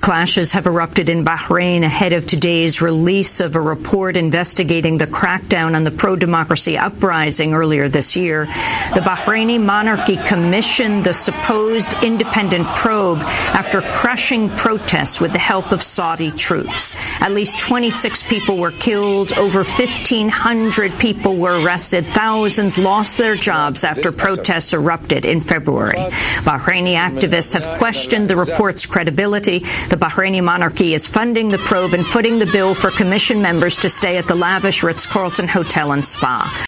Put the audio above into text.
Clashes have erupted in Bahrain ahead of today's release of a report investigating the crackdown on the pro-democracy uprising earlier this year. The Bahraini monarchy commissioned the supposed independent probe after crushing protests with the help of Saudi troops. At least 26 people were killed, over 1,500 people were arrested, thousands lost their jobs after protests erupted in February. Bahraini activists have questioned the report's credibility. The Bahraini monarchy is funding the probe and footing the bill for commission members to stay at the lavish Ritz-Carlton Hotel and Spa.